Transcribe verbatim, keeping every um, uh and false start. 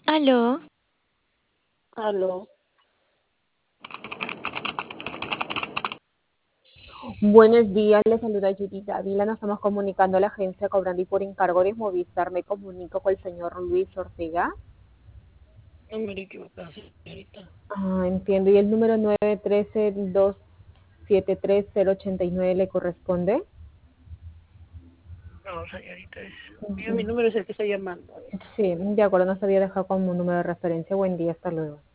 Aló, Aló. Buenos días, le saluda Judy Dávila. Nos estamos comunicando a la agencia cobrando y por encargo de Movistar. Me comunico con el señor Luis Ortega. número equivocado, señorita. Ah, entiendo. ¿Y el número nueve uno tres dos siete tres cero ocho nueve le corresponde? No, señorita, es... Mira, mi Ujú. número es el que está llamando. Sí, de acuerdo, no sabía dejar como un número de referencia. Buen día, hasta luego.